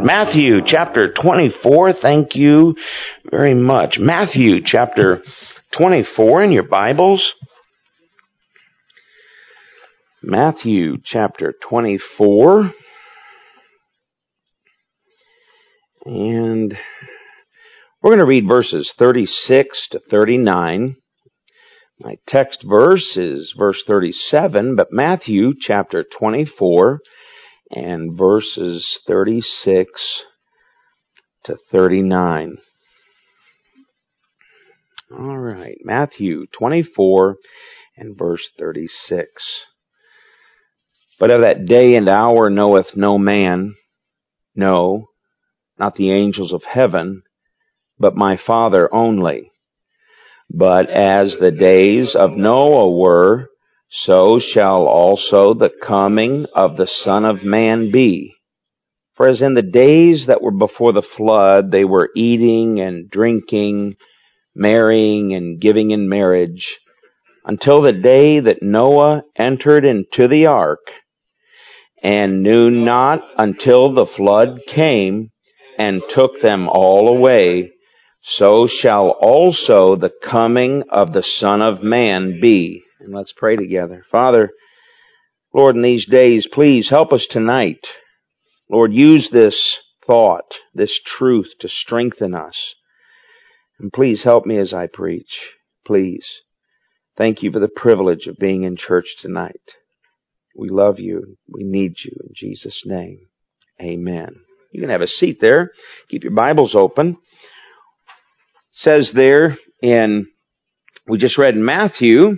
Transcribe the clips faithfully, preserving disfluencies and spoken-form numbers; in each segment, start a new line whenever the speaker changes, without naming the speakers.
Matthew chapter twenty-four. Thank you very much. Matthew chapter twenty-four in your Bibles. Matthew chapter twenty-four. And we're going to read verses thirty-six to thirty-nine. My text verse is verse thirty-seven, but Matthew chapter twenty-four and verses thirty-six to thirty-nine. All right, Matthew twenty-four and verse thirty-six. But of that day and hour knoweth no man, no, not the angels of heaven, but my Father only. But as the days of Noah were, so shall also the coming of the Son of Man be. For as in the days that were before the flood, they were eating and drinking, marrying and giving in marriage, until the day that Noah entered into the ark, and knew not until the flood came and took them all away, so shall also the coming of the Son of Man be. And let's pray together. Father, Lord, in these days, please help us tonight. Lord, use this thought, this truth to strengthen us. And please help me as I preach. Please. Thank you for the privilege of being in church tonight. We love you. We need you. In Jesus' name, amen. You can have a seat there. Keep your Bibles open. It says there in, we just read in Matthew,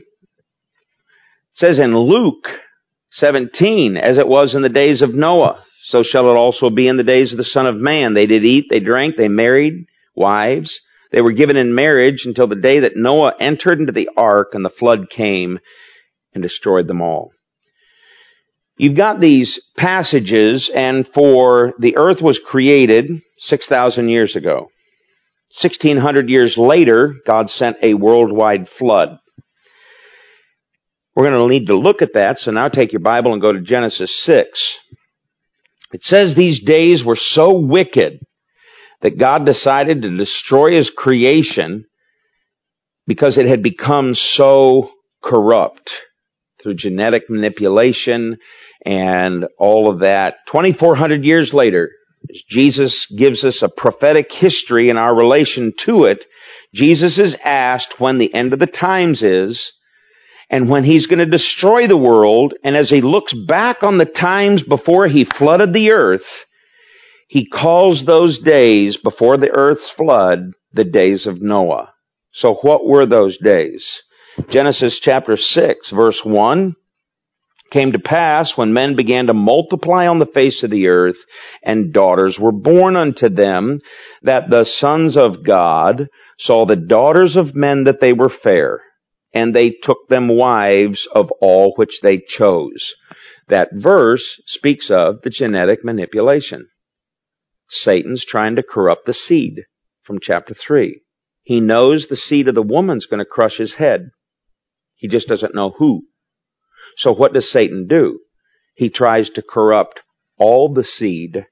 it says in Luke seventeen, as it was in the days of Noah, so shall it also be in the days of the Son of Man. They did eat, they drank, they married wives. They were given in marriage until the day that Noah entered into the ark and the flood came and destroyed them all. You've got these passages, and for the earth was created six thousand years ago. sixteen hundred years later, God sent a worldwide flood. We're going to need to look at that, so now take your Bible and go to Genesis six. It says these days were so wicked that God decided to destroy His creation because it had become so corrupt through genetic manipulation and all of that. twenty-four hundred years later, as Jesus gives us a prophetic history in our relation to it, Jesus is asked when the end of the times is, and when He's going to destroy the world, and as He looks back on the times before He flooded the earth, He calls those days before the earth's flood the days of Noah. So what were those days? Genesis chapter six, verse one, came to pass when men began to multiply on the face of the earth, and daughters were born unto them, that the sons of God saw the daughters of men that they were fair, and they took them wives of all which they chose. That verse speaks of the genetic manipulation. Satan's trying to corrupt the seed from chapter three. He knows the seed of the woman's going to crush his head. He just doesn't know who. So what does Satan do? He tries to corrupt all the seed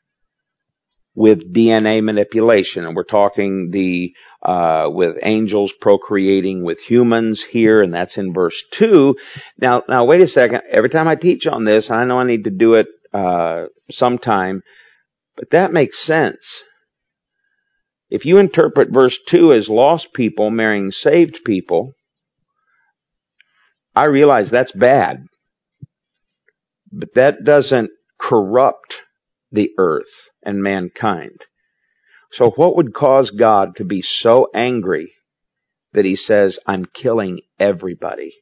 with D N A manipulation. And we're talking the uh with angels procreating with humans here, and that's in verse two. Now, now wait a second. Every time I teach on this, I know I need to do it uh sometime, but that makes sense. If you interpret verse two as lost people marrying saved people, I realize that's bad. But that doesn't corrupt the earth and mankind. So what would cause God to be so angry that He says, I'm killing everybody?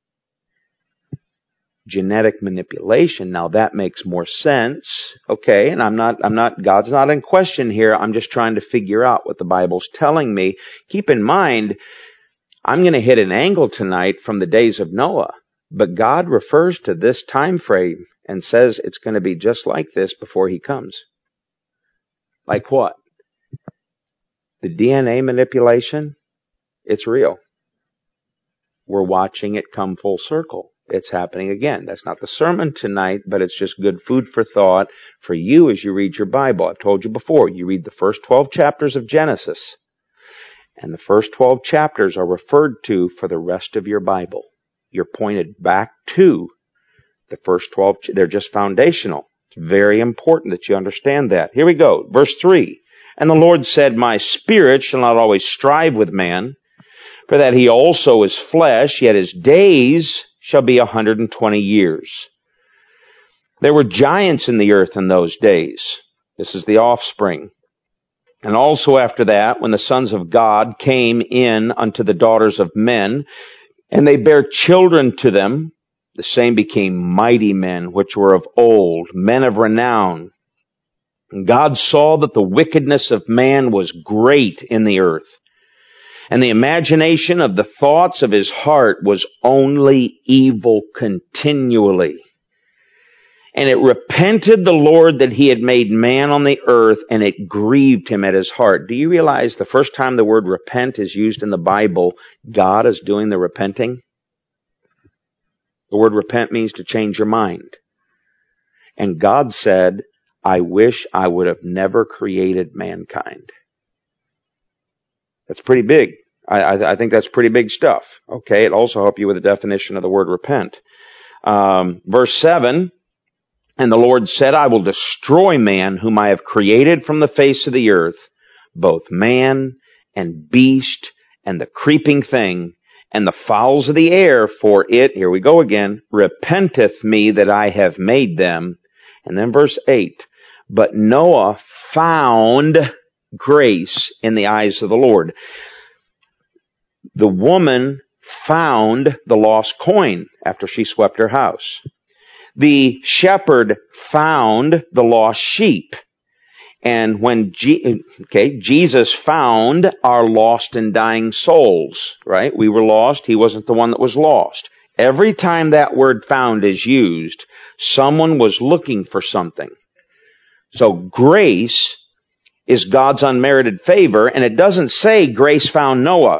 Genetic manipulation. Now that makes more sense. Okay, and I'm not, I'm not, God's not in question here. I'm just trying to figure out what the Bible's telling me. Keep in mind, I'm going to hit an angle tonight from the days of Noah, but God refers to this time frame and says it's going to be just like this before He comes. Like what? The D N A manipulation, it's real. We're watching it come full circle. It's happening again. That's not the sermon tonight, but it's just good food for thought for you as you read your Bible. I've told you before, you read the first twelve chapters of Genesis, and the first twelve chapters are referred to for the rest of your Bible. You're pointed back to the first twelve. They're just foundational. It's very important that you understand that. Here we go. Verse three. And the Lord said, My spirit shall not always strive with man, for that he also is flesh, yet his days shall be a hundred and twenty years. There were giants in the earth in those days. This is the offspring. And also after that, when the sons of God came in unto the daughters of men, and they bare children to them, the same became mighty men, which were of old, men of renown. And God saw that the wickedness of man was great in the earth, and the imagination of the thoughts of his heart was only evil continually. And it repented the Lord that he had made man on the earth, and it grieved him at his heart. Do you realize the first time the word repent is used in the Bible, God is doing the repenting? The word repent means to change your mind. And God said, I wish I would have never created mankind. That's pretty big. I, I, I think that's pretty big stuff. Okay, it also helps you with the definition of the word repent. Um, verse seven, And the Lord said, I will destroy man whom I have created from the face of the earth, both man and beast and the creeping thing and the fowls of the air, for it, here we go again, repenteth me that I have made them. And then verse eight, But Noah found grace in the eyes of the Lord. The woman found the lost coin after she swept her house. The shepherd found the lost sheep. And when G- okay, Jesus found our lost and dying souls, right? We were lost. He wasn't the one that was lost. Every time that word found is used, someone was looking for something. So grace is God's unmerited favor, and it doesn't say grace found Noah.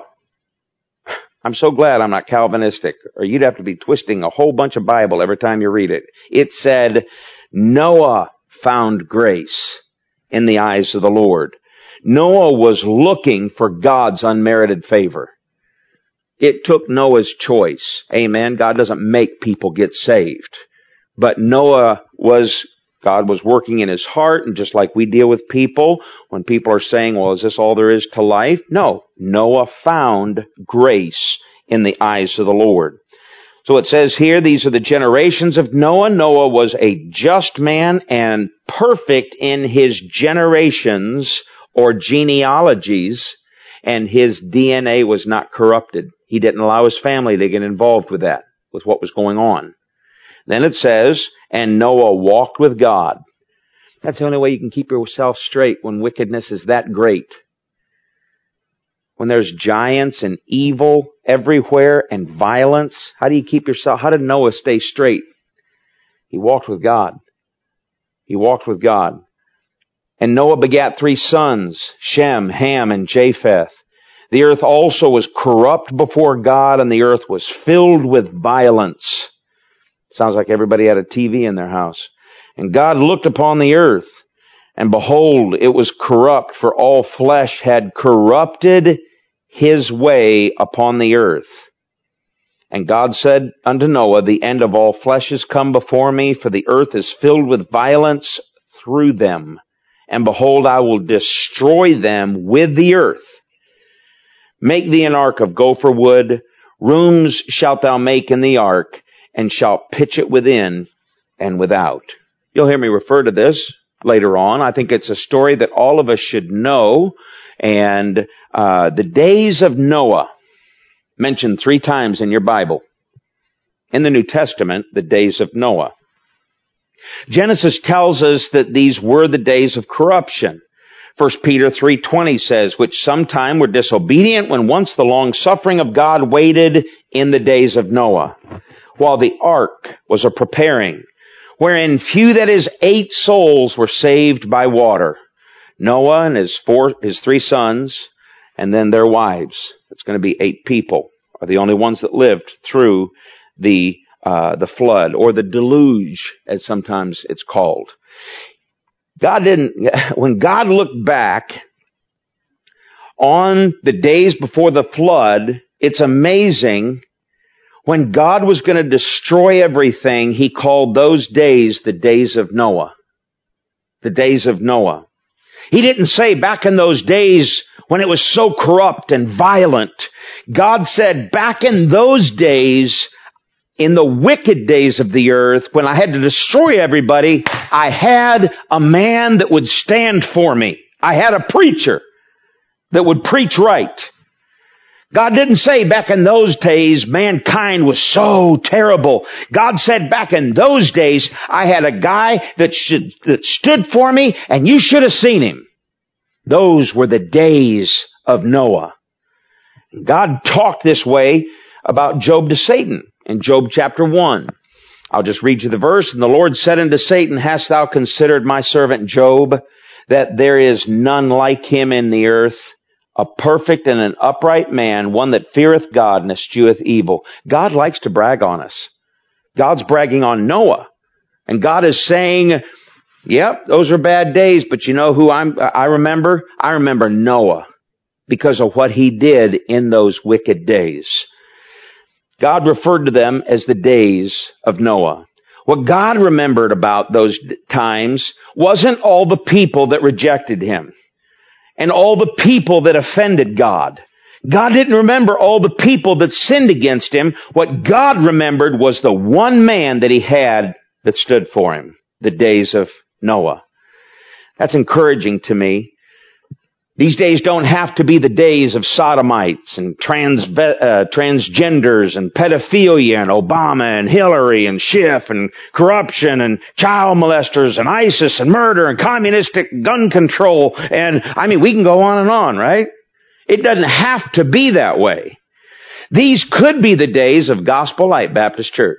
I'm so glad I'm not Calvinistic, or you'd have to be twisting a whole bunch of Bible every time you read it. It said Noah found grace in the eyes of the Lord. Noah was looking for God's unmerited favor. It took Noah's choice. Amen. God doesn't make people get saved. But Noah was, God was working in his heart, and just like we deal with people, when people are saying, well, is this all there is to life? No. Noah found grace in the eyes of the Lord. So it says here, these are the generations of Noah. Noah was a just man and perfect in his generations or genealogies, and his D N A was not corrupted. He didn't allow his family to get involved with that, with what was going on. Then it says, and Noah walked with God. That's the only way you can keep yourself straight when wickedness is that great. When there's giants and evil everywhere and violence, how do you keep yourself? How did Noah stay straight? He walked with God. He walked with God. And Noah begat three sons, Shem, Ham, and Japheth. The earth also was corrupt before God, and the earth was filled with violence. Sounds like everybody had a T V in their house. And God looked upon the earth, and behold, it was corrupt, for all flesh had corrupted his way upon the earth. And God said unto Noah, the end of all flesh is come before me, for the earth is filled with violence through them. And behold, I will destroy them with the earth. Make thee an ark of gopher wood. Rooms shalt thou make in the ark, and shalt pitch it within and without. You'll hear me refer to this later on. I think it's a story that all of us should know. And uh, the days of Noah, mentioned three times in your Bible. In the New Testament, the days of Noah. Genesis tells us that these were the days of corruption. First Peter three twenty says, which sometime were disobedient when once the long suffering of God waited in the days of Noah, while the ark was a preparing, wherein few, that is, eight souls were saved by water. Noah and his four, his three sons, and then their wives. It's going to be eight people, are the only ones that lived through the uh, the flood, or the deluge, as sometimes it's called. God didn't, when God looked back on the days before the flood, it's amazing. When God was going to destroy everything, He called those days the days of Noah. The days of Noah. He didn't say back in those days when it was so corrupt and violent. God said back in those days, in the wicked days of the earth, when I had to destroy everybody, I had a man that would stand for me. I had a preacher that would preach right. God didn't say back in those days mankind was so terrible. God said back in those days I had a guy that should, that stood for me, and you should have seen him. Those were the days of Noah. God talked this way about Job to Satan in Job chapter one. I'll just read you the verse. And the Lord said unto Satan, Hast thou considered my servant Job, that there is none like him in the earth, a perfect and an upright man, one that feareth God and escheweth evil. God likes to brag on us. God's bragging on Noah. And God is saying, yep, those are bad days, but you know who I'm, I remember? I remember Noah because of what he did in those wicked days. God referred to them as the days of Noah. What God remembered about those times wasn't all the people that rejected Him and all the people that offended God. God didn't remember all the people that sinned against Him. What God remembered was the one man that He had that stood for Him, the days of Noah. That's encouraging to me. These days don't have to be the days of sodomites and trans, uh, transgenders and pedophilia and Obama and Hillary and Schiff and corruption and child molesters and ISIS and murder and communistic gun control. And I mean, we can go on and on, right? It doesn't have to be that way. These could be the days of Gospel Light Baptist Church.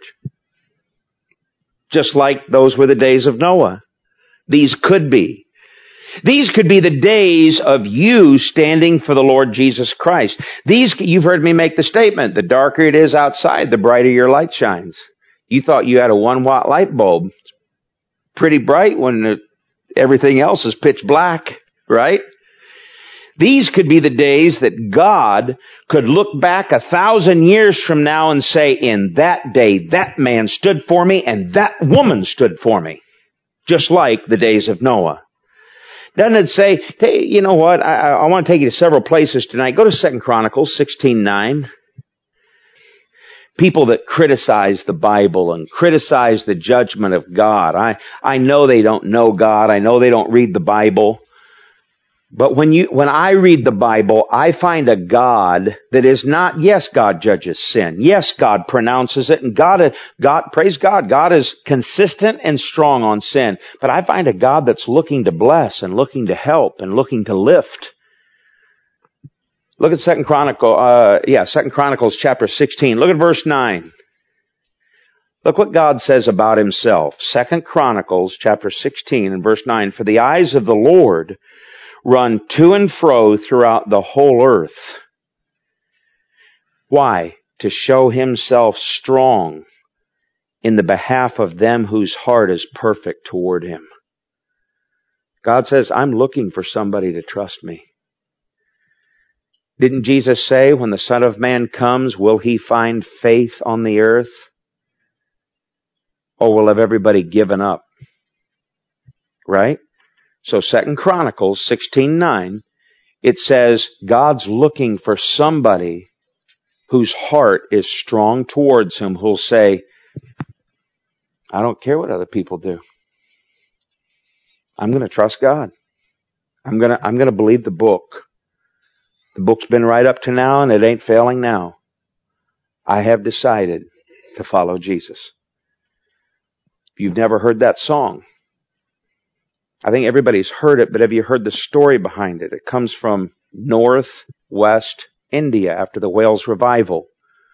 Just like those were the days of Noah. These could be. These could be the days of you standing for the Lord Jesus Christ. These, you've heard me make the statement, the darker it is outside, the brighter your light shines. You thought you had a one watt light bulb. It's pretty bright when the, everything else is pitch black, right? These could be the days that God could look back a thousand years from now and say, in that day, that man stood for me and that woman stood for me. Just like the days of Noah. Doesn't it say, hey, you know what, I, I want to take you to several places tonight. Go to Second Chronicles sixteen nine. People that criticize the Bible and criticize the judgment of God. I, I know they don't know God. I know they don't read the Bible. But when you, when I read the Bible, I find a God that is not, yes, God judges sin. Yes, God pronounces it. And God, God, praise God, God is consistent and strong on sin. But I find a God that's looking to bless and looking to help and looking to lift. Look at Second Chronicle, uh, yeah, Second Chronicles chapter sixteen. Look at verse nine. Look what God says about Himself. Second Chronicles chapter sixteen and verse nine. For the eyes of the Lord run to and fro throughout the whole earth. Why? To show Himself strong in the behalf of them whose heart is perfect toward Him. God says, I'm looking for somebody to trust me. Didn't Jesus say, when the Son of Man comes, will He find faith on the earth? Or will have everybody given up? Right? So Second Chronicles sixteen nine, it says God's looking for somebody whose heart is strong towards Him, who'll say, I don't care what other people do. I'm going to trust God. I'm going to, I'm going to believe the book. The book's been right up to now and it ain't failing now. I have decided to follow Jesus. If you've never heard that song, I think everybody's heard it, but have you heard the story behind it? It comes from northwest India after the Wales revival.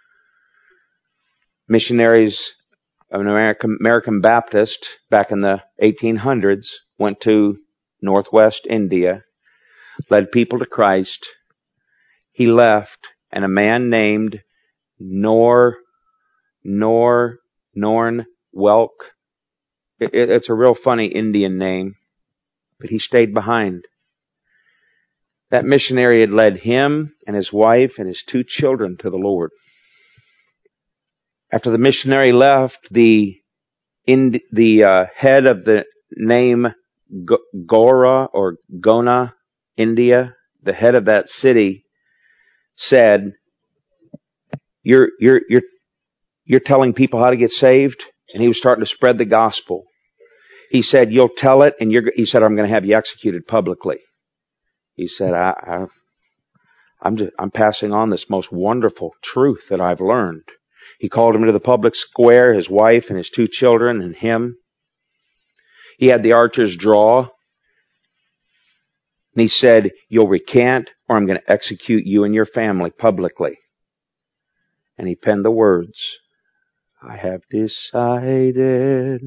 Missionaries of an American, American Baptist back in the eighteen hundreds went to northwest India, led people to Christ. He left, and a man named Nor, Nor Norn Welk. It, it, it's a real funny Indian name, but he stayed behind. That missionary had led him and his wife and his two children to the Lord. After the missionary left, the in, the uh, head of the name G- Gora or Gona, India, the head of that city, said, "You're you're you're you're telling people how to get saved," and he was starting to spread the gospel. He said, "You'll tell it," and you're. He said, "I'm going to have you executed publicly." He said, I, I, I'm just I'm passing on this most wonderful truth that I've learned." He called him to the public square, his wife and his two children and him. He had the archers draw. And he said, "You'll recant or I'm going to execute you and your family publicly." And he penned the words, "I have decided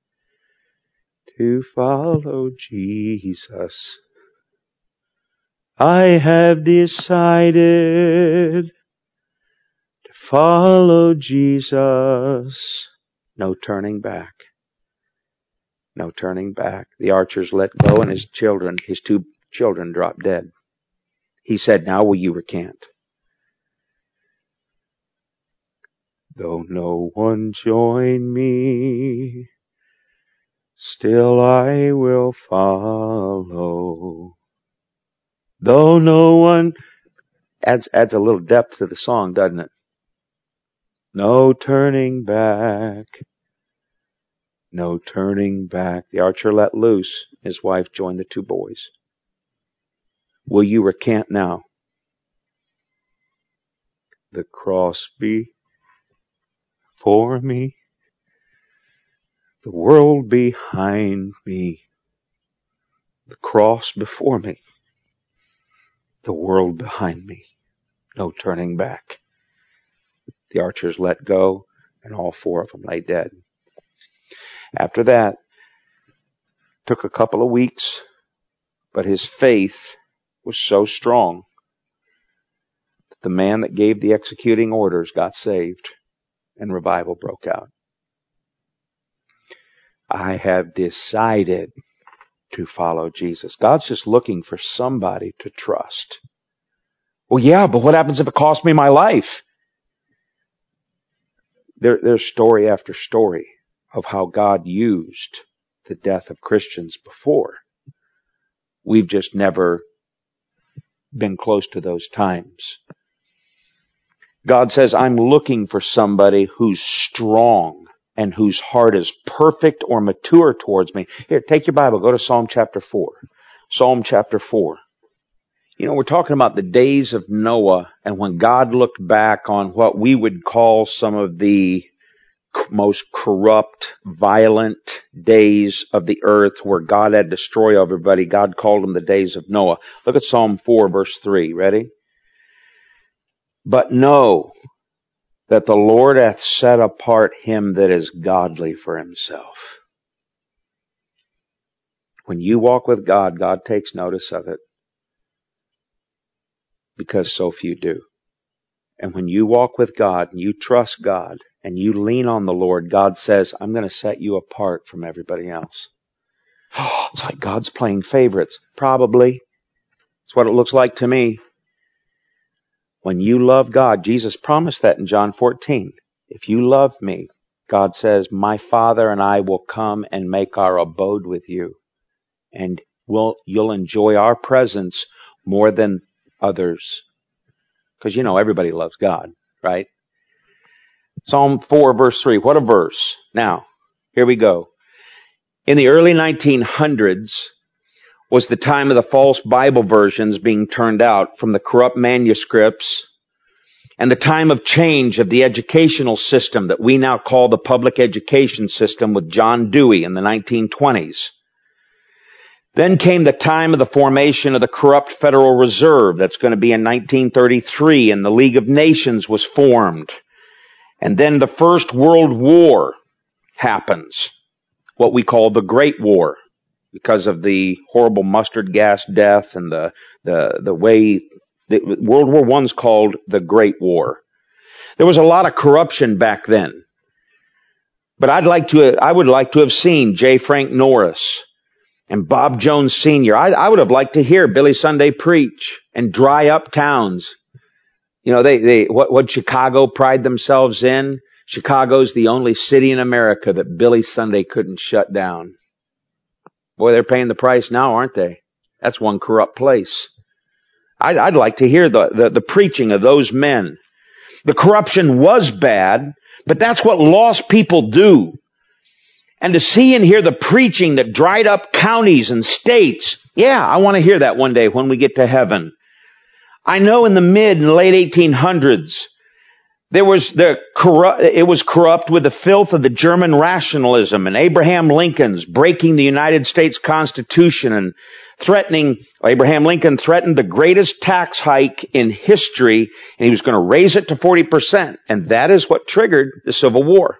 to follow Jesus. I have decided to follow Jesus." No turning back. No turning back. The archers let go and his children, his two children dropped dead. He said, "Now will you recant?" "Though no one join me, still I will follow. Though no one..." Adds, adds a little depth to the song, doesn't it? No turning back. No turning back. The archer let loose. His wife joined the two boys. Will you recant now? The cross before me, the world behind me. The cross before me, the world behind me. No turning back. The archers let go, and all four of them lay dead. After that, took a couple of weeks, but his faith was so strong that the man that gave the executing orders got saved, and revival broke out. I have decided to follow Jesus. God's just looking for somebody to trust. Well, yeah, but what happens if it costs me my life? There, there's story after story of how God used the death of Christians before. We've just never been close to those times. God says, "I'm looking for somebody who's strong and whose heart is perfect or mature towards me." Here, take your Bible, go to Psalm chapter four. Psalm chapter four. You know, we're talking about the days of Noah, and when God looked back on what we would call some of the most corrupt, violent days of the earth where God had destroyed everybody, God called them the days of Noah. Look at Psalm four, verse three. Ready? "But know that the Lord hath set apart him that is godly for himself." When you walk with God, God takes notice of it, because so few do. And when you walk with God and you trust God and you lean on the Lord, God says, "I'm going to set you apart from everybody else." It's like God's playing favorites. Probably. It's what it looks like to me. When you love God, Jesus promised that in John fourteen. If you love me, God says, "My Father and I will come and make our abode with you. And we'll, you'll enjoy our presence more than others." Because, you know, everybody loves God, right? Psalm four, verse three. What a verse. Now, here we go. In the early nineteen hundreds was the time of the false Bible versions being turned out from the corrupt manuscripts, and the time of change of the educational system that we now call the public education system with John Dewey in the nineteen twenties. Then came the time of the formation of the corrupt Federal Reserve. That's going to be in nineteen thirty-three, and the League of Nations was formed. And then the First World War happens, what we call the Great War, because of the horrible mustard gas death and the the the way the, World War One's called the Great War. There was a lot of corruption back then. But I'd like to, I would like to have seen J. Frank Norris and Bob Jones Senior I, I would have liked to hear Billy Sunday preach and dry up towns. You know, they, they, what, what Chicago pride themselves in? Chicago's the only city in America that Billy Sunday couldn't shut down. Boy, they're paying the price now, aren't they? That's one corrupt place. I'd, I'd like to hear the, the, the preaching of those men. The corruption was bad, but that's what lost people do. And to see and hear the preaching that dried up counties and states, yeah, I want to hear that one day when we get to heaven. I know in the mid and late eighteen hundreds, there was the corrupt, it was corrupt with the filth of the German rationalism and Abraham Lincoln's breaking the United States Constitution and threatening, Abraham Lincoln threatened the greatest tax hike in history, and he was going to raise it to forty percent. And that is what triggered the Civil War.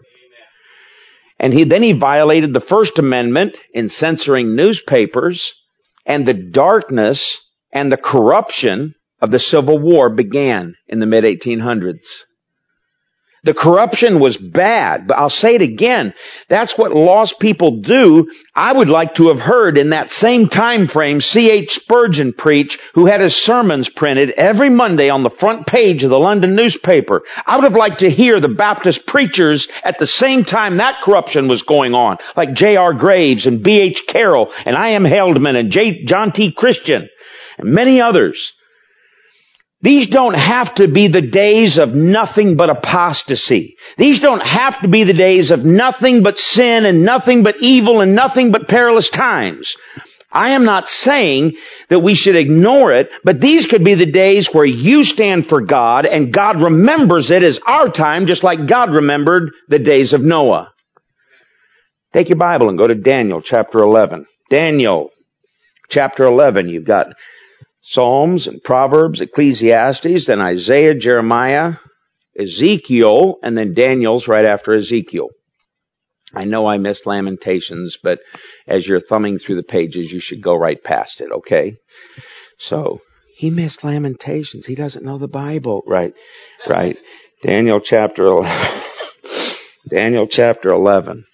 And he, then he violated the First Amendment in censoring newspapers, and the darkness and the corruption of the Civil War began in the mid eighteen hundreds. The corruption was bad, but I'll say it again. That's what lost people do. I would like to have heard in that same time frame C H Spurgeon preach, who had his sermons printed every Monday on the front page of the London newspaper. I would have liked to hear the Baptist preachers at the same time that corruption was going on, like J R Graves and B H Carroll and I M Heldman and J- John T. Christian and many others. These don't have to be the days of nothing but apostasy. These don't have to be the days of nothing but sin and nothing but evil and nothing but perilous times. I am not saying that we should ignore it, but these could be the days where you stand for God and God remembers it as our time, just like God remembered the days of Noah. Take your Bible and go to Daniel chapter eleven. Daniel chapter eleven, you've got Psalms and Proverbs, Ecclesiastes, then Isaiah, Jeremiah, Ezekiel, and then Daniel's right after Ezekiel. I know I missed Lamentations, but as you're thumbing through the pages, you should go right past it, okay? So, he missed Lamentations. He doesn't know the Bible. Right, right. Daniel chapter eleven. Daniel chapter eleven.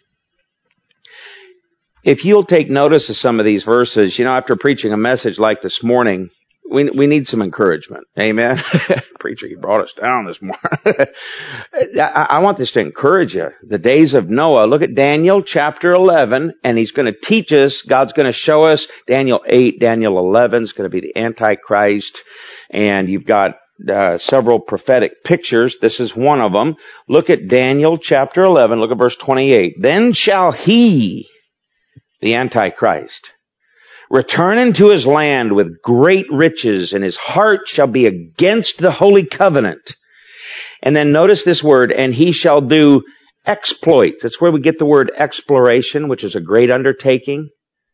If you'll take notice of some of these verses, you know, after preaching a message like this morning, we we need some encouragement. Amen. Preacher, you brought us down this morning. I, I want this to encourage you. The days of Noah. Look at Daniel chapter eleven, and he's going to teach us. God's going to show us. Daniel eight, Daniel eleven is going to be the Antichrist, and you've got uh, several prophetic pictures. This is one of them. Look at Daniel chapter eleven. Look at verse twenty-eight. Then shall he, the Antichrist, return into his land with great riches, and his heart shall be against the holy covenant. And then notice this word, and he shall do exploits. That's where we get the word exploration, which is a great undertaking.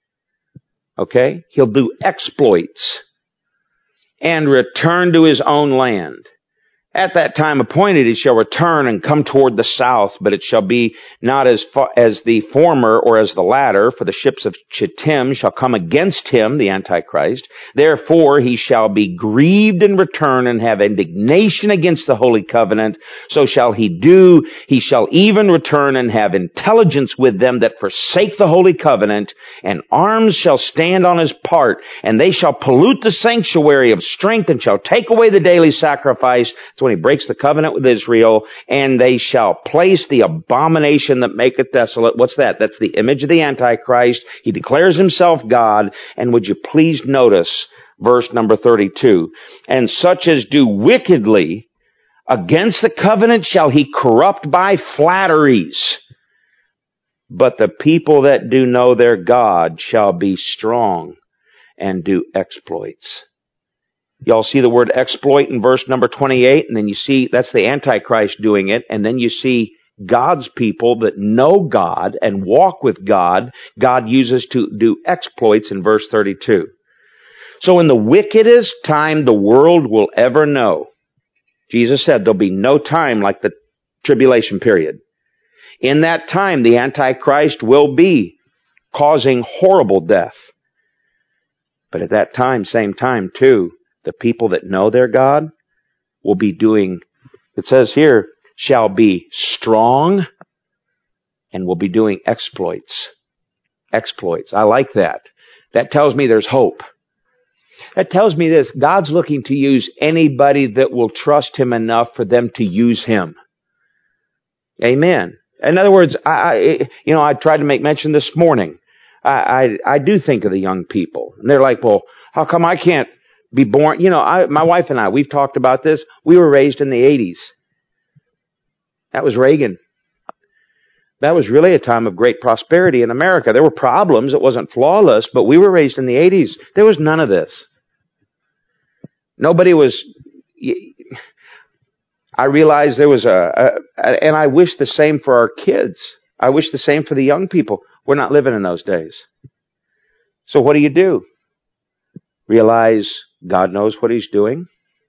Okay? He'll do exploits and return to his own land. At that time appointed, he shall return and come toward the south, but it shall be not as far as the former or as the latter, for the ships of Chittim shall come against him, the Antichrist. Therefore he shall be grieved and return and have indignation against the holy covenant. So shall he do. He shall even return and have intelligence with them that forsake the holy covenant, and arms shall stand on his part, and they shall pollute the sanctuary of strength and shall take away the daily sacrifice. When he breaks the covenant with Israel, and they shall place the abomination that maketh desolate. What's that? That's the image of the Antichrist. He declares himself God. And would you please notice verse number thirty-two. And such as do wickedly against the covenant shall he corrupt by flatteries. But the people that do know their God shall be strong and do exploits. Y'all see the word exploit in verse number twenty-eight, and then you see that's the Antichrist doing it, and then you see God's people that know God and walk with God, God uses to do exploits in verse thirty-two. So in the wickedest time the world will ever know, Jesus said there'll be no time like the tribulation period. In that time, the Antichrist will be causing horrible death. But at that time, same time too, the people that know their God will be doing, it says here, shall be strong and will be doing exploits. Exploits. I like that. That tells me there's hope. That tells me this. God's looking to use anybody that will trust Him enough for them to use Him. Amen. In other words, I, I you know, I tried to make mention this morning. I, I, I do think of the young people. And they're like, well, how come I can't be born? You know, I, my wife and I, we've talked about this. We were raised in the eighties. That was Reagan. That was really a time of great prosperity in America. There were problems. It wasn't flawless, but we were raised in the eighties. There was none of this. Nobody was... I realized there was a, a... And I wish the same for our kids. I wish the same for the young people. We're not living in those days. So what do you do? Realize God knows what He's doing.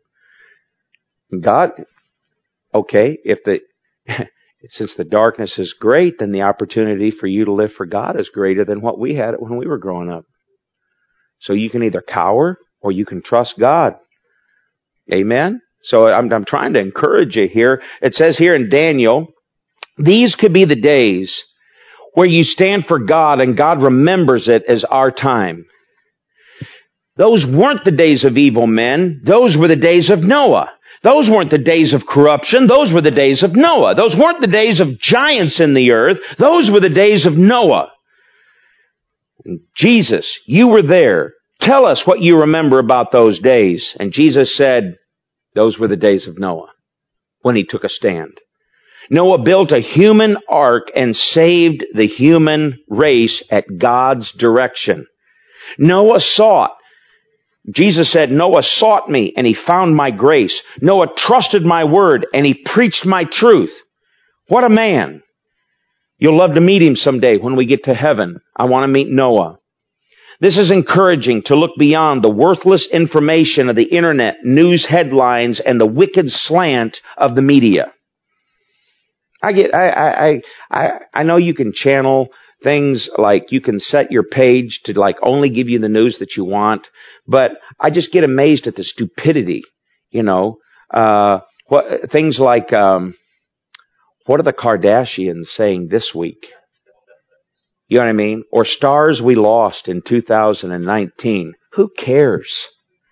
God... Okay, if the... Since the darkness is great, then the opportunity for you to live for God is greater than what we had when we were growing up. So you can either cower or you can trust God. Amen? So I'm, I'm trying to encourage you here. It says here in Daniel, these could be the days where you stand for God and God remembers it as our time. Those weren't the days of evil men. Those were the days of Noah. Those weren't the days of corruption. Those were the days of Noah. Those weren't the days of giants in the earth. Those were the days of Noah. And Jesus, you were there. Tell us what you remember about those days. And Jesus said, those were the days of Noah when he took a stand. Noah built a human ark and saved the human race at God's direction. Noah sought. Jesus said, Noah sought me and he found my grace. Noah trusted my word and he preached my truth. What a man. You'll love to meet him someday when we get to heaven. I want to meet Noah. This is encouraging to look beyond the worthless information of the internet, news headlines, and the wicked slant of the media. I get, I, I, I, I know you can channel things like you can set your page to like only give you the news that you want, but I just get amazed at the stupidity, you know, uh, what, things like, um, what are the Kardashians saying this week? You know what I mean? Or stars we lost in two thousand nineteen. Who cares?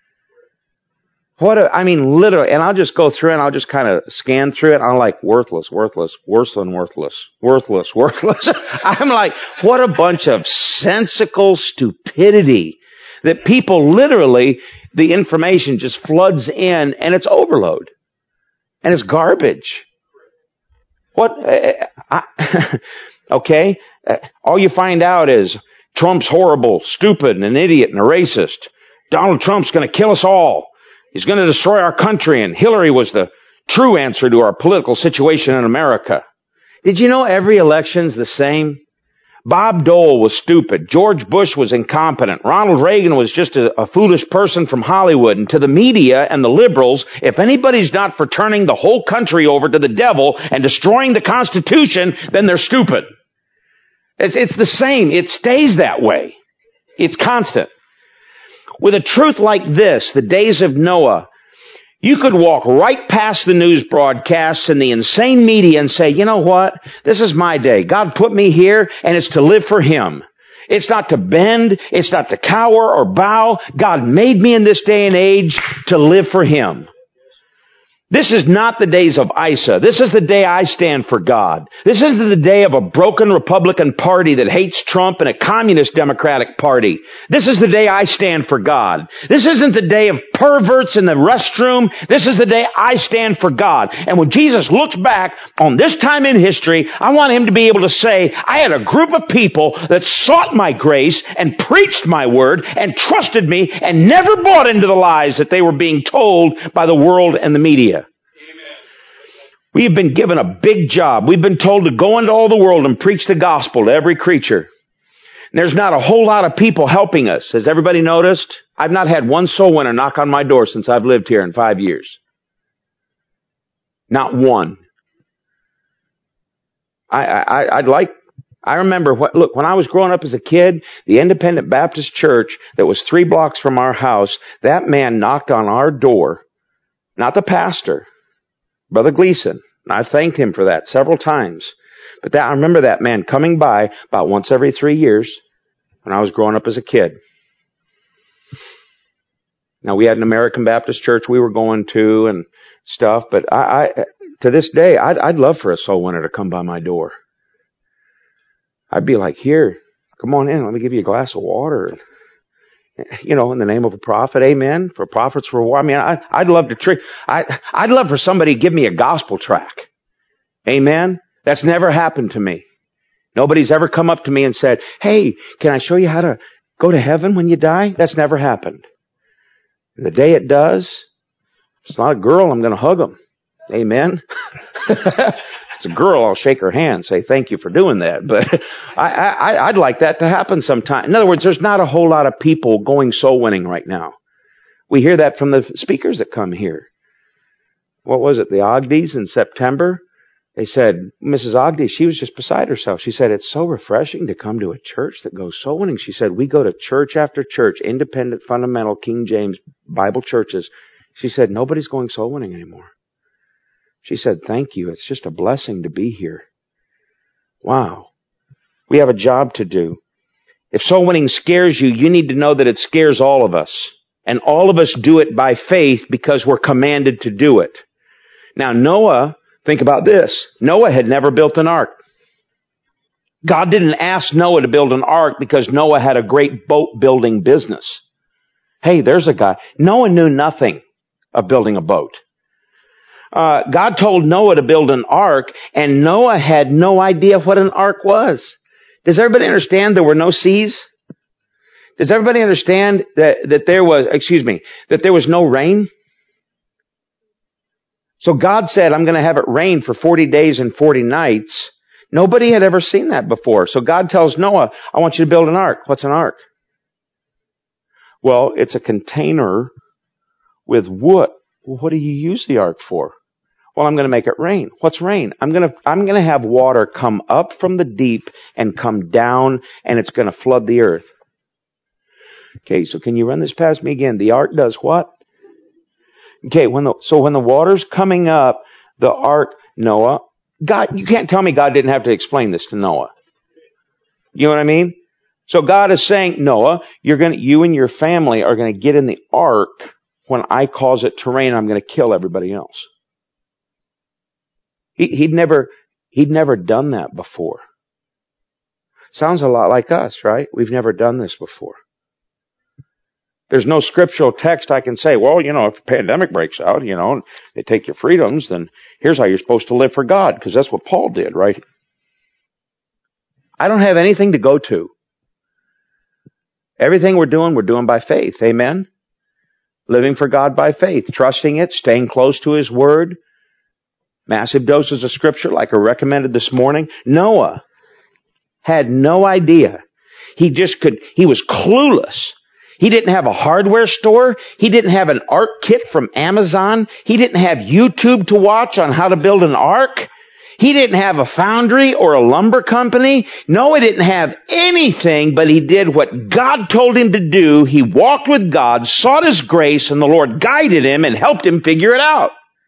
What a, I mean, literally, and I'll just go through and I'll just kind of scan through it. And I'm like, worthless, worthless, worse than worthless, worthless, worthless. I'm like, what a bunch of sensical stupidity that people literally, the information just floods in and it's overload. And it's garbage. What, uh, I, okay, uh, all you find out is Trump's horrible, stupid, and an idiot and a racist. Donald Trump's going to kill us all. He's going to destroy our country, and Hillary was the true answer to our political situation in America. Did you know every election's the same? Bob Dole was stupid. George Bush was incompetent. Ronald Reagan was just a, a foolish person from Hollywood. And to the media and the liberals, if anybody's not for turning the whole country over to the devil and destroying the Constitution, then they're stupid. It's, it's the same. It stays that way. It's constant. With a truth like this, the days of Noah, you could walk right past the news broadcasts and the insane media and say, you know what? This is my day. God put me here and it's to live for Him. It's not to bend. It's not to cower or bow. God made me in this day and age to live for Him. This is not the days of Isa. This is the day I stand for God. This isn't the day of a broken Republican Party that hates Trump and a communist Democratic Party. This is the day I stand for God. This isn't the day of perverts in the restroom. This is the day I stand for God. And when Jesus looks back on this time in history, I want Him to be able to say, I had a group of people that sought my grace and preached my word and trusted me and never bought into the lies that they were being told by the world and the media. We have been given a big job. We've been told to go into all the world and preach the gospel to every creature. And there's not a whole lot of people helping us. Has everybody noticed? I've not had one soul winner knock on my door since I've lived here in five years. Not one. I, I, I'd like, I remember, what, look, when I was growing up as a kid, the Independent Baptist Church that was three blocks from our house, that man knocked on our door, not the pastor, Brother Gleason. I thanked him for that several times. But that, I remember that man coming by about once every three years when I was growing up as a kid. Now, we had an American Baptist church we were going to and stuff, but I, I to this day, I'd, I'd love for a soul winner to come by my door. I'd be like, here, come on in, let me give you a glass of water. You know, in the name of a prophet, amen. For prophets reward. I mean, I, I'd love to treat, I, I'd love for somebody to give me a gospel track. Amen. That's never happened to me. Nobody's ever come up to me and said, hey, can I show you how to go to heaven when you die? That's never happened. And the day it does, if it's not a girl, I'm going to hug them. Amen. If it's a girl, I'll shake her hand, say thank you for doing that. But I, I, I'd like that to happen sometime. In other words, there's not a whole lot of people going soul winning right now. We hear that from the speakers that come here. What was it? The Ogdys in September? They said, Missus Ogden, she was just beside herself. She said, it's so refreshing to come to a church that goes soul winning. She said, we go to church after church, independent, fundamental, King James Bible churches. She said, nobody's going soul winning anymore. She said, thank you. It's just a blessing to be here. Wow. We have a job to do. If soul winning scares you, you need to know that it scares all of us. And all of us do it by faith because we're commanded to do it. Now, Noah, think about this. Noah had never built an ark. God didn't ask Noah to build an ark because Noah had a great boat building business. Hey, there's a guy. Noah knew nothing of building a boat. Uh, God told Noah to build an ark, and Noah had no idea what an ark was. Does everybody understand there were no seas? Does everybody understand that, that there was, excuse me, that there was no rain? So God said, I'm going to have it rain for forty days and forty nights. Nobody had ever seen that before. So God tells Noah, I want you to build an ark. What's an ark? Well, it's a container with wood. Well, what do you use the ark for? Well, I'm going to make it rain. What's rain? I'm going to, I'm going to have water come up from the deep and come down, and it's going to flood the earth. Okay, so can you run this past me again? The ark does what? Okay, when the, so when the water's coming up, the ark, Noah, God, you can't tell me God didn't have to explain this to Noah. You know what I mean? So God is saying, Noah, you're going to, you and your family are going to get in the ark when I cause it to rain. I'm going to kill everybody else. He, he'd never, he'd never done that before. Sounds a lot like us, right? We've never done this before. There's no scriptural text I can say, well, you know, if a pandemic breaks out, you know, they take your freedoms, then here's how you're supposed to live for God, because that's what Paul did, right? I don't have anything to go to. Everything we're doing, we're doing by faith. Amen? Living for God by faith, trusting it, staying close to His Word, massive doses of Scripture like I recommended this morning. Noah had no idea. He just could, he was clueless. He didn't have a hardware store. He didn't have an ark kit from Amazon. He didn't have YouTube to watch on how to build an ark. He didn't have a foundry or a lumber company. No, he didn't have anything, but he did what God told him to do. He walked with God, sought His grace, and the Lord guided him and helped him figure it out.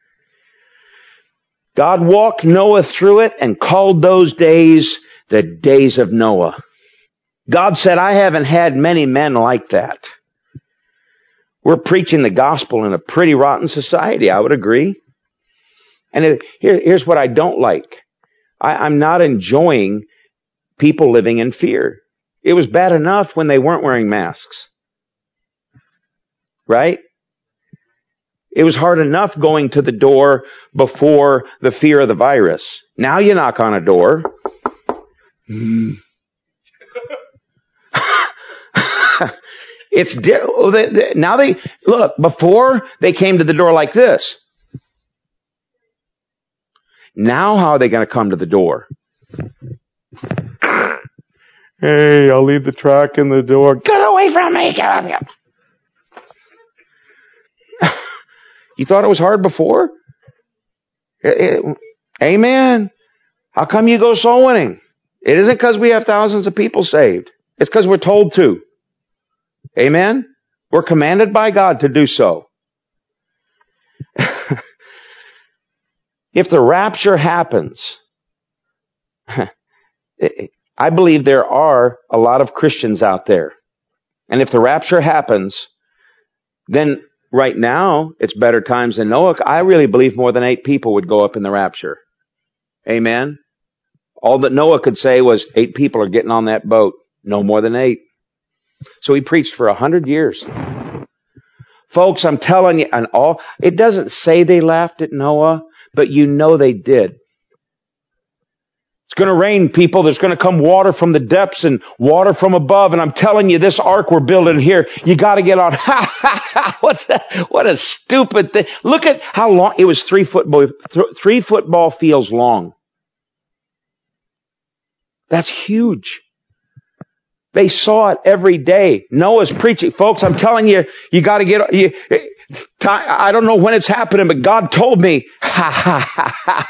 God walked Noah through it and called those days the days of Noah. God said, I haven't had many men like that. We're preaching the gospel in a pretty rotten society, I would agree. And it, here, here's what I don't like. I, I'm not enjoying people living in fear. It was bad enough when they weren't wearing masks. Right? It was hard enough going to the door before the fear of the virus. Now you knock on a door. It's di- now they look, before they came to the door like this. Now how are they going to come to the door? Hey, I'll leave the track in the door. Get away from me! Get out of here! You thought it was hard before? It, it, amen. How come you go soul winning? It isn't because we have thousands of people saved. It's because we're told to. Amen? We're commanded by God to do so. If the rapture happens, I believe there are a lot of Christians out there. And if the rapture happens, then right now it's better times than Noah. I really believe more than eight people would go up in the rapture. Amen? All that Noah could say was eight people are getting on that boat. No more than eight. So he preached for a hundred years. Folks, I'm telling you, and all, it doesn't say they laughed at Noah, but you know they did. It's going to rain, people. There's going to come water from the depths and water from above. And I'm telling you, this ark we're building here, you got to get on. Ha, ha, ha. What's that? What a stupid thing. Look at how long, it was three football, three football fields long. That's huge. They saw it every day. Noah's preaching. Folks, I'm telling you, you got to get, you, I don't know when it's happening, but God told me. Ha, ha, ha, ha.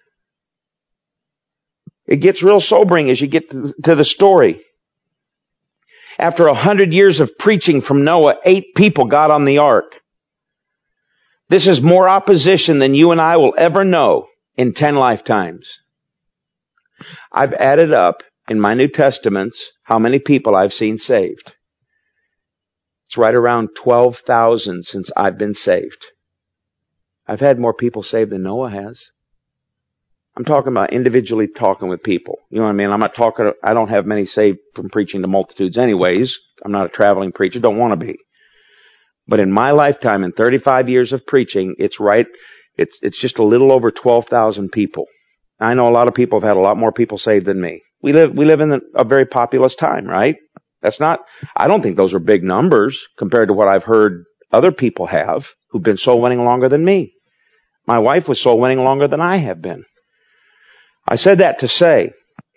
It gets real sobering as you get to, to the story. After a hundred years of preaching from Noah, eight people got on the ark. This is more opposition than you and I will ever know in ten lifetimes. I've added up in my New Testaments how many people I've seen saved. It's right around twelve thousand since I've been saved. I've had more people saved than Noah has. I'm talking about individually talking with people. You know what I mean? I'm not talking, I don't have many saved from preaching to multitudes anyways. I'm not a traveling preacher, don't want to be. But in my lifetime, in thirty-five years of preaching, it's right, it's, it's just a little over twelve thousand people. I know a lot of people have had a lot more people saved than me. We live, we live in a very populous time, right? That's not, I don't think those are big numbers compared to what I've heard other people have who've been soul winning longer than me. My wife was soul winning longer than I have been. I said that to say,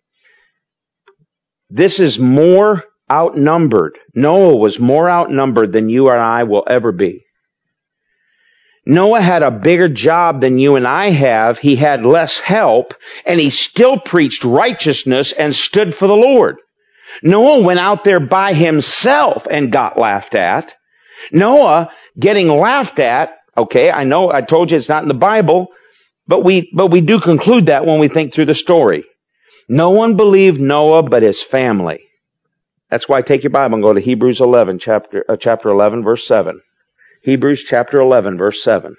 this is more outnumbered. Noah was more outnumbered than you and I will ever be. Noah had a bigger job than you and I have. He had less help, and he still preached righteousness and stood for the Lord. Noah went out there by himself and got laughed at. Noah getting laughed at, okay, I know I told you it's not in the Bible, but we, but we do conclude that when we think through the story. No one believed Noah but his family. That's why take your Bible and go to Hebrews eleven, chapter, uh, chapter eleven, verse seven. Hebrews chapter eleven, verse seven.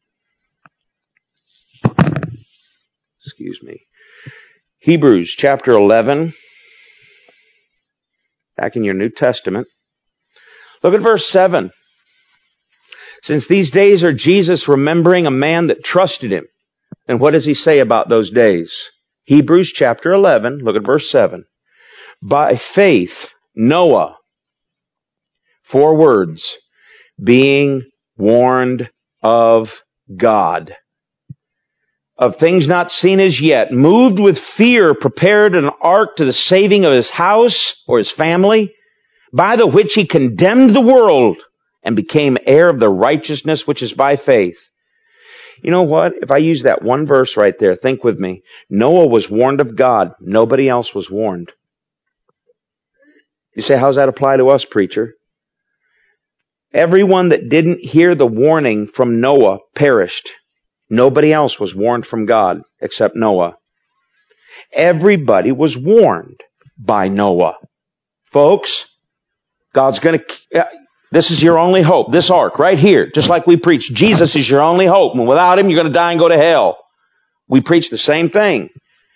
Excuse me. Hebrews chapter eleven, back in your New Testament. Look at verse seven. Since these days are Jesus remembering a man that trusted him. And what does he say about those days? Hebrews chapter eleven, look at verse seven. By faith, Noah, four words, being warned of God, of things not seen as yet, moved with fear, prepared an ark to the saving of his house or his family, by the which he condemned the world and became heir of the righteousness which is by faith. You know what? If I use that one verse right there, think with me. Noah was warned of God. Nobody else was warned. You say, how does that apply to us, preacher? Everyone that didn't hear the warning from Noah perished. Nobody else was warned from God except Noah. Everybody was warned by Noah. Folks, God's going to... This is your only hope. This ark right here, just like we preach, Jesus is your only hope. And without him, you're going to die and go to hell. We preach the same thing.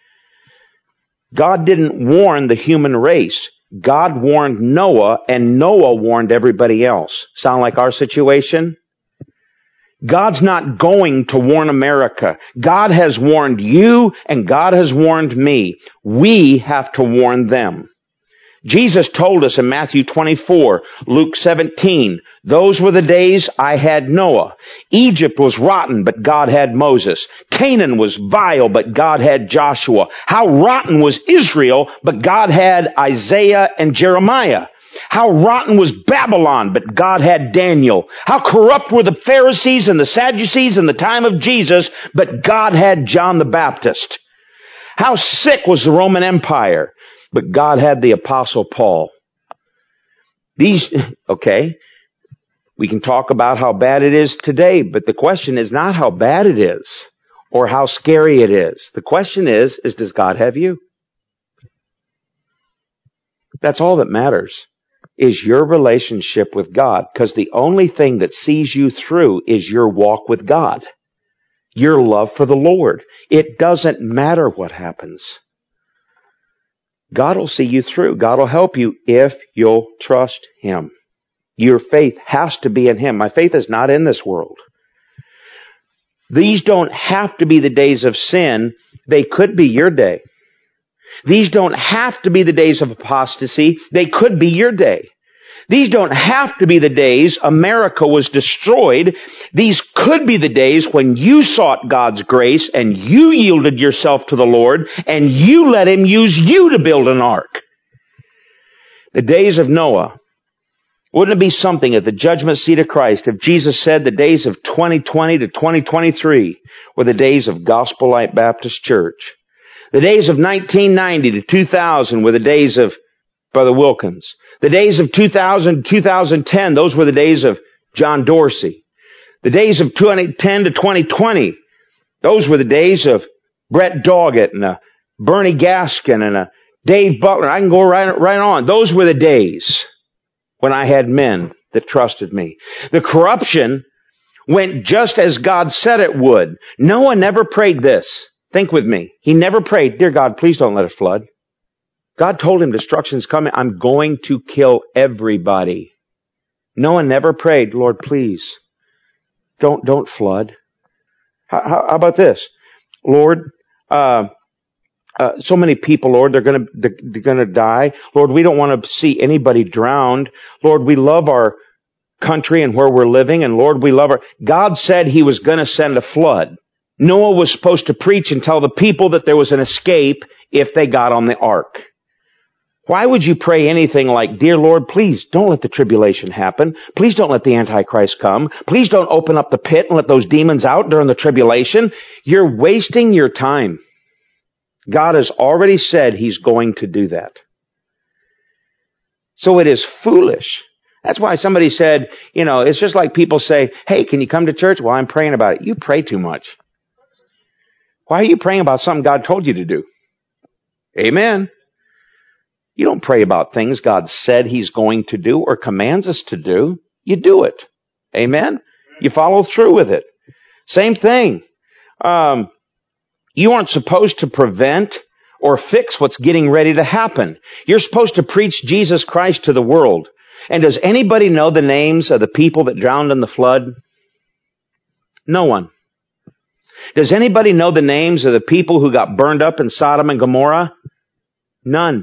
God didn't warn the human race. God warned Noah, and Noah warned everybody else. Sound like our situation? God's not going to warn America. God has warned you, and God has warned me. We have to warn them. Jesus told us in Matthew twenty-four, Luke seventeen, those were the days I had Noah. Egypt was rotten, but God had Moses. Canaan was vile, but God had Joshua. How rotten was Israel, but God had Isaiah and Jeremiah. How rotten was Babylon, but God had Daniel. How corrupt were the Pharisees and the Sadducees in the time of Jesus, but God had John the Baptist. How sick was the Roman Empire, but God had the Apostle Paul. These, okay, we can talk about how bad it is today, but the question is not how bad it is or how scary it is. The question is, is does God have you? That's all that matters, is your relationship with God. Because the only thing that sees you through is your walk with God. Your love for the Lord. It doesn't matter what happens. God will see you through. God will help you if you'll trust Him. Your faith has to be in Him. My faith is not in this world. These don't have to be the days of sin. They could be your day. These don't have to be the days of apostasy. They could be your day. These don't have to be the days America was destroyed. These could be the days when you sought God's grace and you yielded yourself to the Lord and you let Him use you to build an ark. The days of Noah. Wouldn't it be something at the judgment seat of Christ if Jesus said the days of twenty twenty to twenty twenty-three were the days of Gospel Light Baptist Church? The days of nineteen ninety to two thousand were the days of Brother Wilkins. The days of two thousand to two thousand ten, those were the days of John Dorsey. The days of twenty ten to twenty twenty, those were the days of Brett Doggett and a Bernie Gaskin and a Dave Butler. I can go right, right on. Those were the days when I had men that trusted me. The corruption went just as God said it would. Noah never prayed this. Think with me. He never prayed, "Dear God, please don't let it flood." God told him destruction's coming. I'm going to kill everybody. Noah never prayed, "Lord, please, don't, don't flood." How, how, how about this? Lord, uh, uh, so many people, Lord, they're gonna, they're, they're gonna die. Lord, we don't want to see anybody drowned. Lord, we love our country and where we're living, and Lord, we love our... God said He was gonna send a flood. Noah was supposed to preach and tell the people that there was an escape if they got on the ark. Why would you pray anything like, "Dear Lord, please don't let the tribulation happen. Please don't let the Antichrist come. Please don't open up the pit and let those demons out during the tribulation"? You're wasting your time. God has already said He's going to do that. So it is foolish. That's why somebody said, you know, it's just like people say, "Hey, can you come to church?" "Well, I'm praying about it." You pray too much. Why are you praying about something God told you to do? Amen. You don't pray about things God said He's going to do or commands us to do. You do it. Amen. You follow through with it. Same thing. Um, you aren't supposed to prevent or fix what's getting ready to happen. You're supposed to preach Jesus Christ to the world. And does anybody know the names of the people that drowned in the flood? No one. Does anybody know the names of the people who got burned up in Sodom and Gomorrah? None.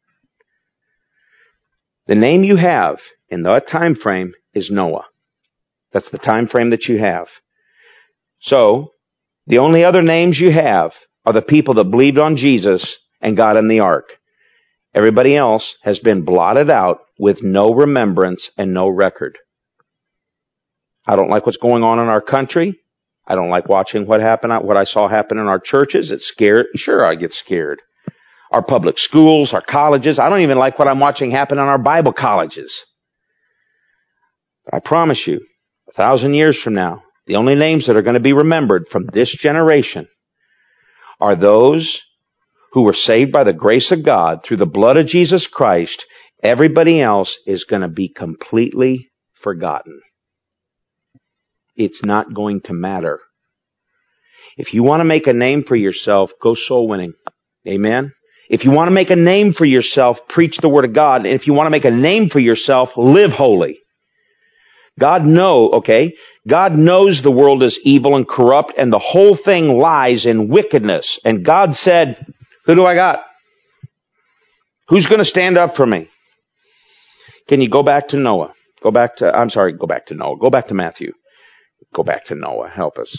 The name you have in that time frame is Noah. That's the time frame that you have. So, the only other names you have are the people that believed on Jesus and got in the ark. Everybody else has been blotted out with no remembrance and no record. I don't like what's going on in our country. I don't like watching what happened, what I saw happen in our churches. It's scared. Sure, I get scared. Our public schools, our colleges. I don't even like what I'm watching happen in our Bible colleges. But I promise you, a thousand years from now, the only names that are going to be remembered from this generation are those who were saved by the grace of God through the blood of Jesus Christ. Everybody else is going to be completely forgotten. It's not going to matter. If you want to make a name for yourself, go soul winning. Amen? If you want to make a name for yourself, preach the Word of God. And if you want to make a name for yourself, live holy. God know, okay? God knows the world is evil and corrupt and the whole thing lies in wickedness. And God said, who do I got? Who's going to stand up for me? Can you go back to Noah? Go back to, I'm sorry, go back to Noah. Go back to Matthew. Go back to Noah. Help us.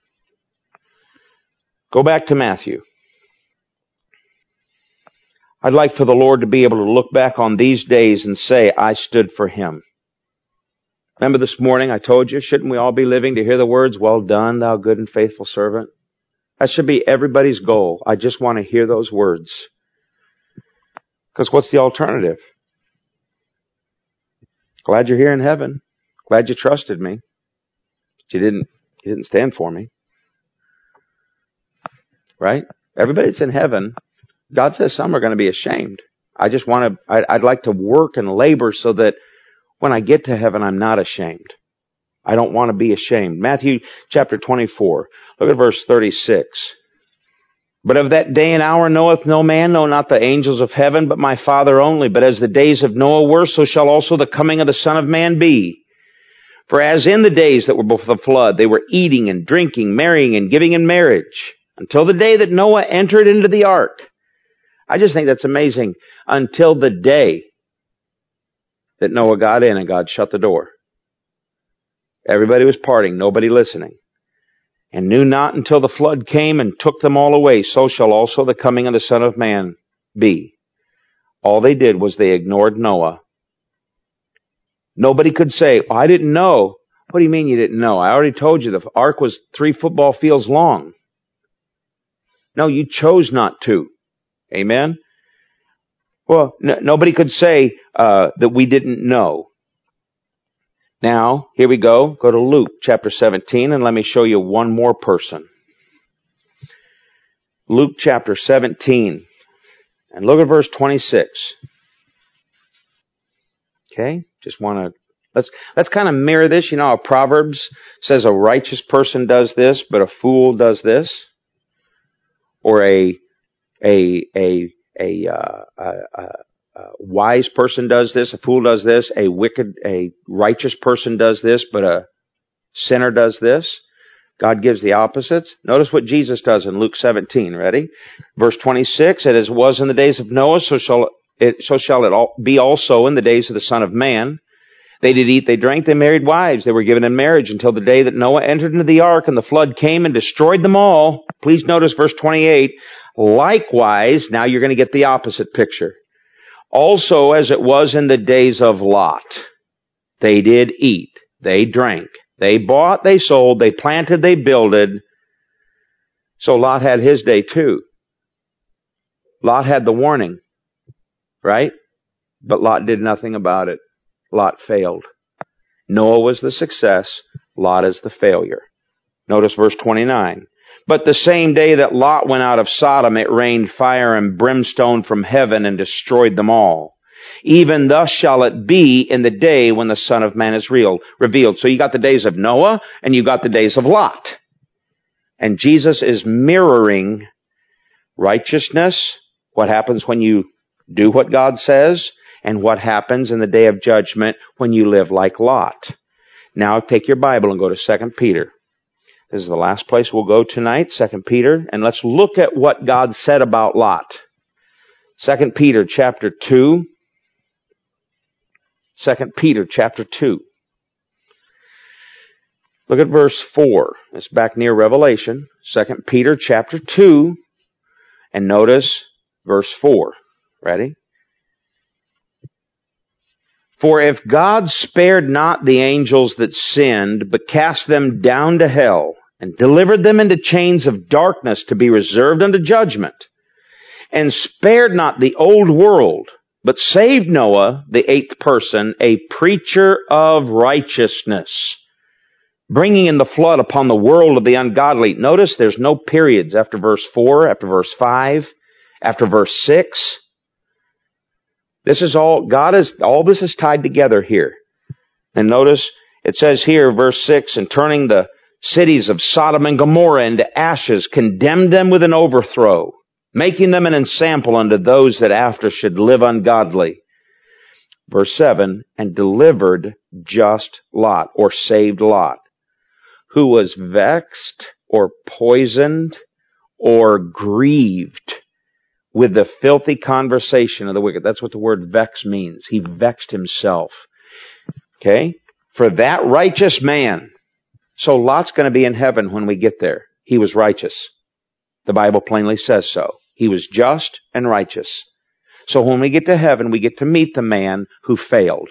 Go back to Matthew. I'd like for the Lord to be able to look back on these days and say, I stood for Him. Remember this morning I told you, shouldn't we all be living to hear the words, "Well done, thou good and faithful servant"? That should be everybody's goal. I just want to hear those words. Because what's the alternative? Glad you're here in heaven. Glad you trusted me. But you didn't, you didn't stand for me. Right? Everybody that's in heaven, God says some are going to be ashamed. I just want to, I'd like to work and labor so that when I get to heaven, I'm not ashamed. I don't want to be ashamed. Matthew chapter twenty-four. Look at verse thirty-six. But of that day and hour knoweth no man, no, not the angels of heaven, but my Father only. But as the days of Noah were, so shall also the coming of the Son of Man be. For as in the days that were before the flood, they were eating and drinking, marrying and giving in marriage, until the day that Noah entered into the ark. I just think that's amazing. Until the day that Noah got in and God shut the door. Everybody was partying, nobody listening. And knew not until the flood came and took them all away. So shall also the coming of the Son of Man be. All they did was they ignored Noah. Nobody could say, oh, I didn't know. What do you mean you didn't know? I already told you the ark was three football fields long. No, you chose not to. Amen? Well, n- nobody could say uh, that we didn't know. Now, here we go. Go to Luke chapter seventeen, and let me show you one more person. Luke chapter seventeen, and look at verse twenty-six. Okay? Just want to, let's, let's kind of mirror this. You know how Proverbs says a righteous person does this, but a fool does this? Or a, a, a, a, uh, a, a A wise person does this, a fool does this, a wicked, a righteous person does this, but a sinner does this. God gives the opposites. Notice what Jesus does in Luke seventeen. Ready? Verse twenty-six, and as it was in the days of Noah, so shall it, so shall it all be also in the days of the Son of Man. They did eat, they drank, they married wives. They were given in marriage until the day that Noah entered into the ark, and the flood came and destroyed them all. Please notice verse twenty-eight. Likewise, now you're going to get the opposite picture. Also, as it was in the days of Lot, they did eat, they drank, they bought, they sold, they planted, they builded. So Lot had his day too. Lot had the warning, right? But Lot did nothing about it. Lot failed. Noah was the success, Lot is the failure. Notice verse twenty-nine. But the same day that Lot went out of Sodom, it rained fire and brimstone from heaven and destroyed them all. Even thus shall it be in the day when the Son of Man is real, revealed. So you got the days of Noah and you got the days of Lot. And Jesus is mirroring righteousness, what happens when you do what God says, and what happens in the day of judgment when you live like Lot. Now take your Bible and go to Second Peter. This is the last place we'll go tonight, Second Peter, and let's look at what God said about Lot. Second Peter chapter two. Second Peter chapter two. Look at verse four. It's back near Revelation. Second Peter chapter two, and notice verse four. Ready? For if God spared not the angels that sinned, but cast them down to hell, and delivered them into chains of darkness to be reserved unto judgment, and spared not the old world, but saved Noah, the eighth person, a preacher of righteousness, bringing in the flood upon the world of the ungodly. Notice there's no periods after verse four, after verse five, after verse six. This is all, God is, all this is tied together here. And notice, it says here, verse six, and turning the cities of Sodom and Gomorrah into ashes, condemned them with an overthrow, making them an ensample unto those that after should live ungodly. Verse seven, and delivered just Lot, or saved Lot, who was vexed, or poisoned, or grieved with the filthy conversation of the wicked. That's what the word vex means. He vexed himself. Okay? For that righteous man. So Lot's going to be in heaven when we get there. He was righteous. The Bible plainly says so. He was just and righteous. So when we get to heaven, we get to meet the man who failed.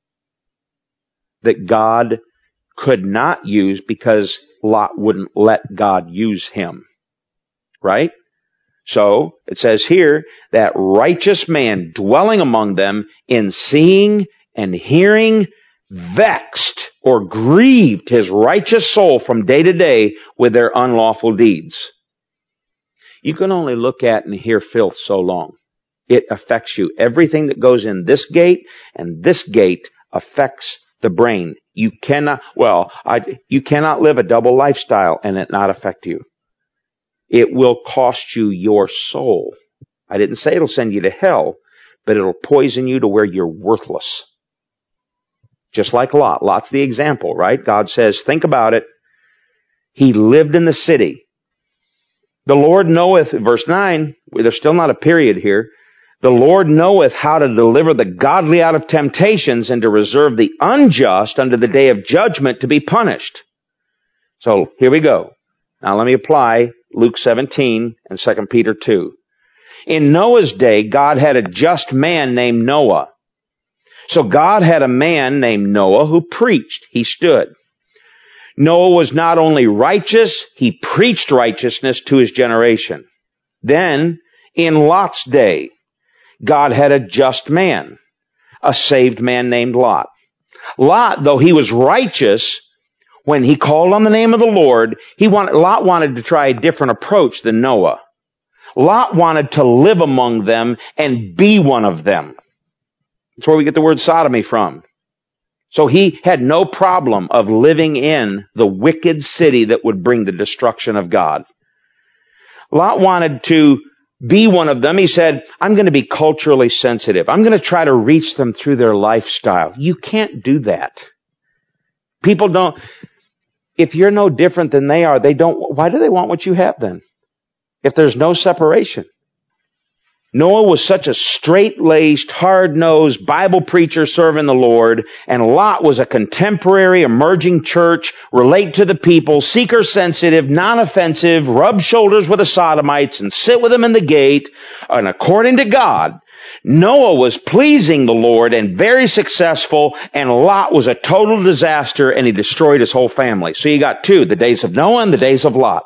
That God could not use because Lot wouldn't let God use him. Right? So, it says here, that righteous man dwelling among them in seeing and hearing, vexed or grieved his righteous soul from day to day with their unlawful deeds. You can only look at and hear filth so long. It affects you. Everything that goes in this gate and this gate affects the brain. You cannot, well, I, you cannot live a double lifestyle and it not affect you. It will cost you your soul. I didn't say it'll send you to hell, but it'll poison you to where you're worthless. Just like Lot. Lot's the example, right? God says, think about it. He lived in the city. The Lord knoweth, verse nine, there's still not a period here. The Lord knoweth how to deliver the godly out of temptations and to reserve the unjust unto the day of judgment to be punished. So here we go. Now let me apply Luke seventeen and Second Peter two. In Noah's day, God had a just man named Noah. So God had a man named Noah who preached. He stood. Noah was not only righteous, he preached righteousness to his generation. Then, in Lot's day, God had a just man, a saved man named Lot. Lot, though he was righteous, when he called on the name of the Lord, he wanted, Lot wanted to try a different approach than Noah. Lot wanted to live among them and be one of them. That's where we get the word sodomy from. So he had no problem of living in the wicked city that would bring the destruction of God. Lot wanted to be one of them. He said, I'm going to be culturally sensitive. I'm going to try to reach them through their lifestyle. You can't do that. People don't, if you're no different than they are, they don't, why do they want what you have then? If there's no separation. Noah was such a straight-laced, hard-nosed Bible preacher serving the Lord, and Lot was a contemporary, emerging church, relate to the people, seeker-sensitive, non-offensive, rub shoulders with the sodomites and sit with them in the gate. And according to God, Noah was pleasing the Lord and very successful, and Lot was a total disaster, and he destroyed his whole family. So you got two, the days of Noah and the days of Lot.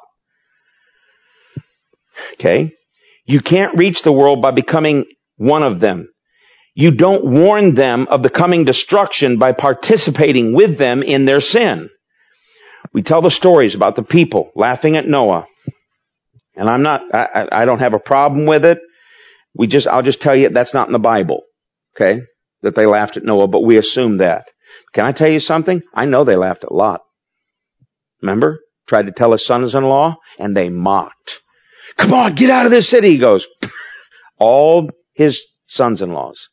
Okay? You can't reach the world by becoming one of them. You don't warn them of the coming destruction by participating with them in their sin. We tell the stories about the people laughing at Noah. And I'm not, I, I don't have a problem with it. We just, I'll just tell you that's not in the Bible. Okay? That they laughed at Noah, but we assume that. Can I tell you something? I know they laughed at Lot. Remember? Tried to tell his sons-in-law, and they mocked. Come on, get out of this city, he goes. All his sons-in-laws.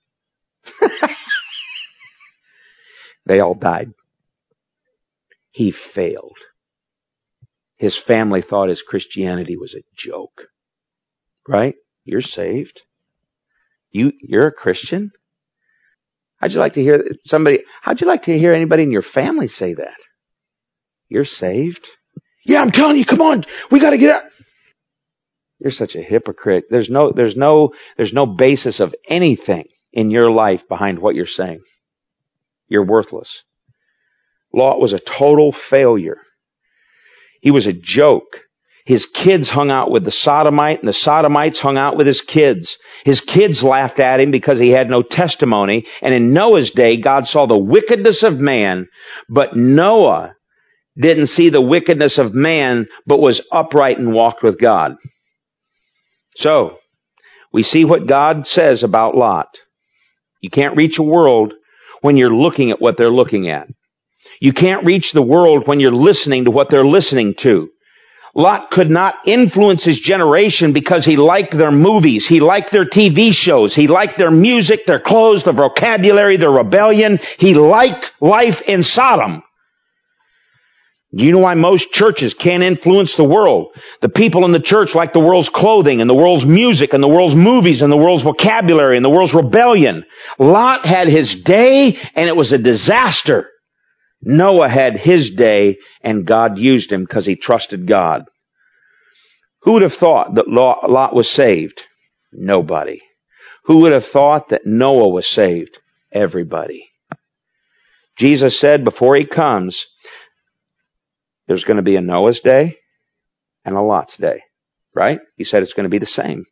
They all died. He failed. His family thought his Christianity was a joke. Right? You're saved. You, you're a Christian? How'd you like to hear somebody, how'd you like to hear anybody in your family say that? You're saved? Yeah, I'm telling you, come on, we gotta get out. You're such a hypocrite. There's no, there's no, there's no basis of anything in your life behind what you're saying. You're worthless. Lot was a total failure. He was a joke. His kids hung out with the sodomite, and the sodomites hung out with his kids. His kids laughed at him because he had no testimony. And in Noah's day, God saw the wickedness of man, but Noah didn't see the wickedness of man, but was upright and walked with God. So, we see what God says about Lot. You can't reach a world when you're looking at what they're looking at. You can't reach the world when you're listening to what they're listening to. Lot could not influence his generation because he liked their movies, he liked their T V shows, he liked their music, their clothes, their vocabulary, their rebellion. He liked life in Sodom. Do you know why most churches can't influence the world? The people in the church like the world's clothing and the world's music and the world's movies and the world's vocabulary and the world's rebellion. Lot had his day and it was a disaster. Noah had his day and God used him because he trusted God. Who would have thought that Lot was saved? Nobody. Who would have thought that Noah was saved? Everybody. Jesus said before he comes, there's going to be a Noah's day and a Lot's day, right? He said it's going to be the same.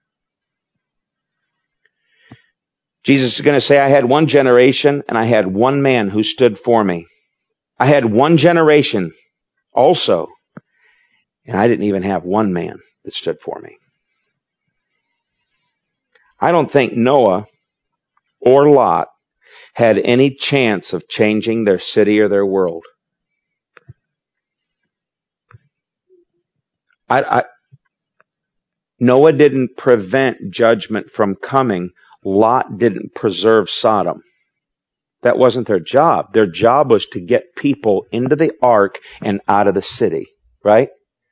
Jesus is going to say, I had one generation and I had one man who stood for me. I had one generation also, and I didn't even have one man that stood for me. I don't think Noah or Lot had any chance of changing their city or their world. I, I, Noah didn't prevent judgment from coming. Lot didn't preserve Sodom. That wasn't their job. Their job was to get people into the ark and out of the city, right?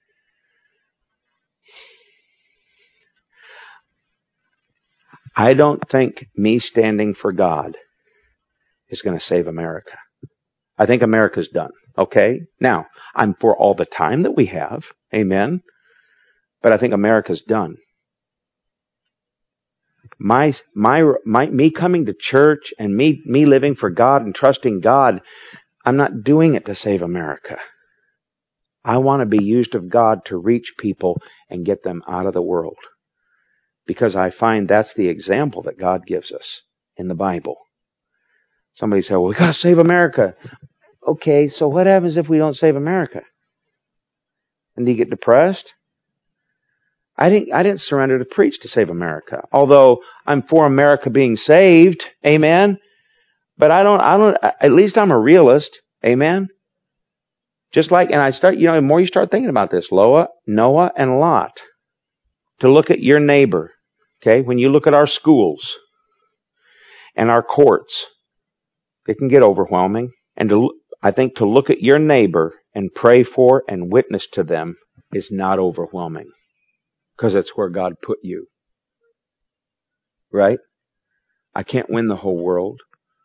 I don't think me standing for God is going to save America. I think America's done. Okay? Now, I'm for all the time that we have. Amen? But I think America's done. My, my, my, me coming to church and me, me living for God and trusting God, I'm not doing it to save America. I want to be used of God to reach people and get them out of the world. Because I find that's the example that God gives us in the Bible. Somebody said, well, we got to save America. Okay, so what happens if we don't save America? And do you get depressed? I didn't, I didn't surrender to preach to save America. Although I'm for America being saved. Amen. But I don't, I don't, at least I'm a realist. Amen. Just like, and I start, you know, the more you start thinking about this, Noah, Noah and Lot, to look at your neighbor. Okay. When you look at our schools and our courts, it can get overwhelming. And to, I think to look at your neighbor and pray for and witness to them is not overwhelming. Because that's where God put you. Right? I can't win the whole world.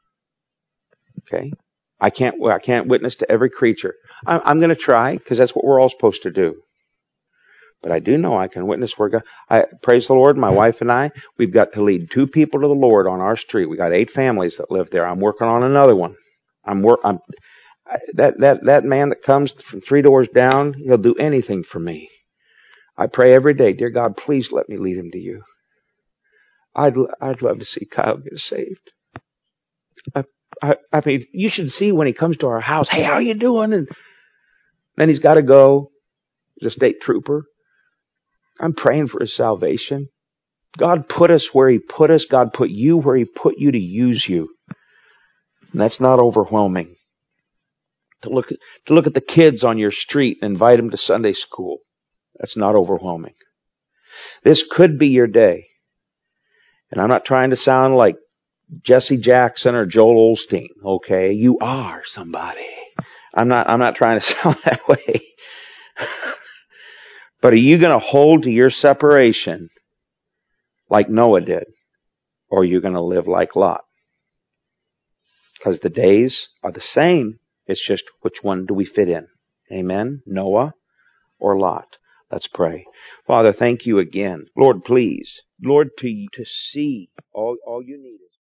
Okay? I can't, I can't witness to every creature. I'm, I'm going to try, because that's what we're all supposed to do. But I do know I can witness where God, I, praise the Lord, my wife and I, we've got to lead two people to the Lord on our street. We got eight families that live there. I'm working on another one. I'm work, I'm, I, that, that, that man that comes from three doors down, he'll do anything for me. I pray every day, dear God, please let me lead him to you. I'd, I'd love to see Kyle get saved. I, I, I mean, you should see when he comes to our house, hey, how you doing? And then he's got to go. He's a state trooper. I'm praying for his salvation. God put us where he put us. God put you where he put you to use you. And that's not overwhelming. To look at, to look at the kids on your street and invite them to Sunday school. That's not overwhelming. This could be your day. And I'm not trying to sound like Jesse Jackson or Joel Osteen, okay? You are somebody. I'm not, I'm not trying to sound that way. But are you going to hold to your separation like Noah did? Or are you going to live like Lot? Because the days are the same. It's just which one do we fit in? Amen? Noah or Lot? Let's pray. Father, thank you again. Lord, please. Lord, to, to see all, all you need is